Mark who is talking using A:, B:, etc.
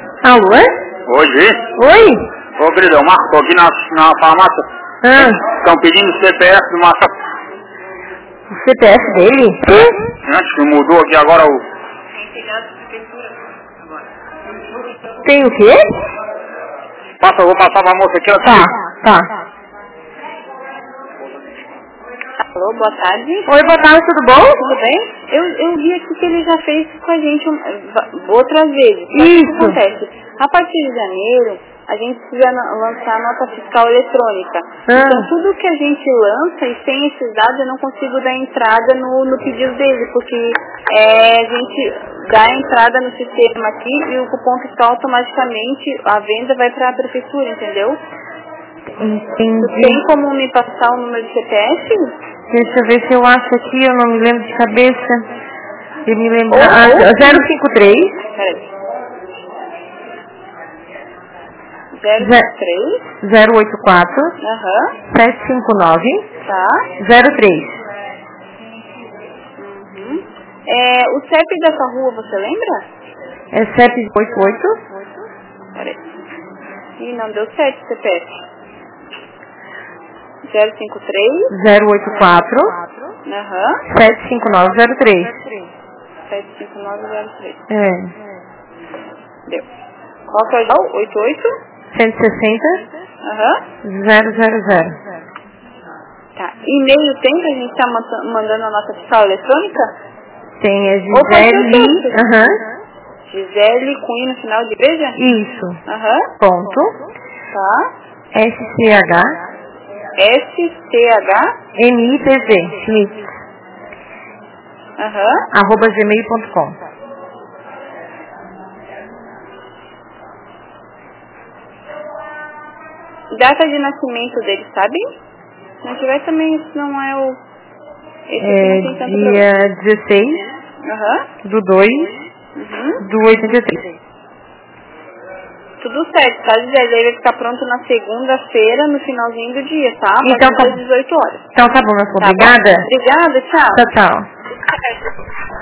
A: Alô?
B: Hoje?
A: Oi?
B: Ô, queridão, Marco, tô aqui na farmácia. Estão pedindo o CPF do Marco.
A: O CPF dele?
B: Acho que mudou aqui agora o...
A: Tem o quê?
B: Passa, eu vou passar pra moça aqui, ó.
A: Tá.
C: Alô, boa tarde.
A: Oi, boa tarde, tudo bom?
C: Tudo bem? Eu vi aqui que ele já fez com a gente outras vezes. Mas
A: Isso.
C: o que acontece? A partir de janeiro, a gente precisa lançar a nota fiscal eletrônica. Então, tudo que a gente lança e sem esses dados, eu não consigo dar entrada no pedido dele, porque a gente dá a entrada no sistema aqui e o cupom fiscal automaticamente, a venda vai para a prefeitura, entendeu?
A: Entendi.
C: Tem como me passar o número de CPF?
A: Deixa eu ver se eu acho aqui, eu não me lembro de cabeça. Eu me lembro. 053.
C: Peraí. 053.
A: 084. 759.
C: Tá.
A: 03.
C: O CEP dessa rua, você lembra?
A: É 788.
C: Peraí. Ih, não deu certo o CPF. 053.
A: 084. 75903.
C: 75903.
A: É.
C: Deu. Qual que é o 88?
A: 160. 000.
C: Tá. E-mail tem pra gente estar mandando a nossa fiscal eletrônica?
A: Tem, é
C: Ou pode ser o
A: Gisele.
C: texto. Gisele Cunha no final de igreja?
A: Isso. Ponto.
C: Tá.
A: SCH. MITZ. Schmidt. @gmail.com.
C: Data de nascimento dele, sabe? Se não tiver também, isso não é o... Esse aqui não tem tanto
A: dia 16 do 2 do 83.
C: Tudo certo, tá? Ele vai ficar pronto na segunda-feira, no finalzinho do dia, tá?
A: Então,
C: às 18 horas.
A: Então tá bom, meu filho.
C: Tá
A: Obrigada.
C: bom? Obrigada, tchau.
A: Tchau.